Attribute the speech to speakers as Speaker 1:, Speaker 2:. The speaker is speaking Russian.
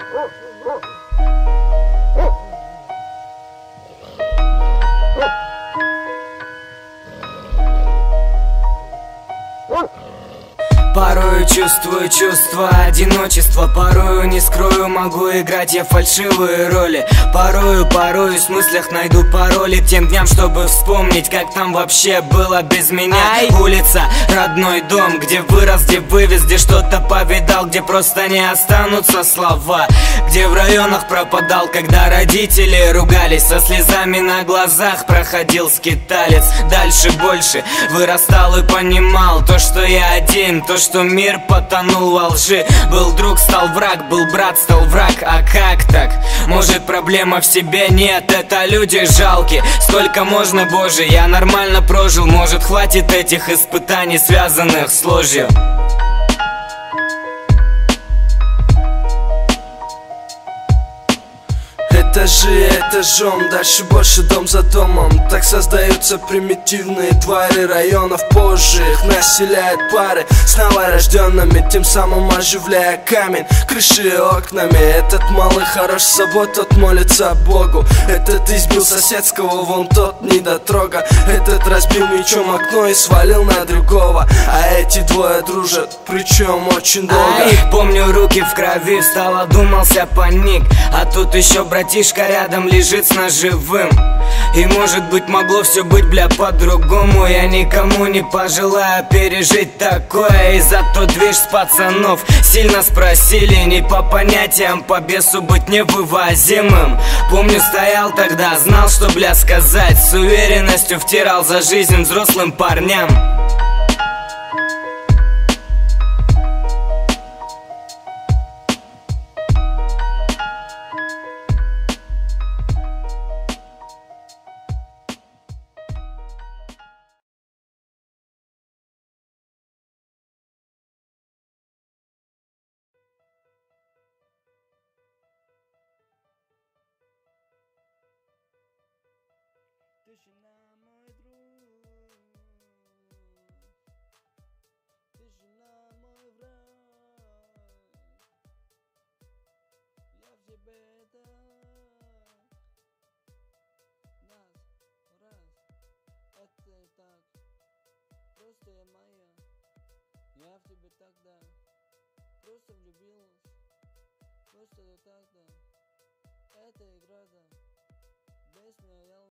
Speaker 1: Порою чувствую чувство одиночества, порою не скрою, могу играть я фальшивые роли. Порою в мыслях найду пароли к тем дням, чтобы вспомнить, как там вообще было без меня. Улица, родной дом, где вырос, где вывез, где что-то повидал, где просто не останутся слова, где в районах пропадал, когда родители ругались, со слезами на глазах проходил скиталец. Дальше больше вырастал и понимал то, что я один, то, что мир потонул во лжи. Был друг, стал враг, был брат, стал враг. А как так? Может, проблема в себе? Нет, это люди жалкие. Сколько можно, Боже, я нормально прожил. Может, хватит этих испытаний, связанных с ложью.
Speaker 2: Этажи этажом, дальше больше дом за домом. Так создаются примитивные твари районов. Позже их населяют пары с новорожденными, тем самым оживляя камень, крыши и окнами. Этот малый хорош с собой, тот молится Богу. Этот избил соседского, вон тот недотрога. Этот разбил мечом окно и свалил на другого. А эти двое дружат, причем очень долго.
Speaker 1: Помню, руки в крови, встал, одумался, паник. А тут еще братишка рядом лежит с ножевым. И может быть могло все быть, бля, по-другому. Я никому не пожелаю пережить такое. И зато движ с пацанов сильно спросили, не по понятиям, по бесу быть невывозимым. Помню, стоял тогда, знал, что, бля, сказать. С уверенностью втирал за жизнь взрослым парням.
Speaker 3: Тишина, мой друг, тишина, мой враг. Я в тебе так, раз, это и так, просто я моя. Я в тебе тогда, просто влюбилась, просто я тогда, это игра, да.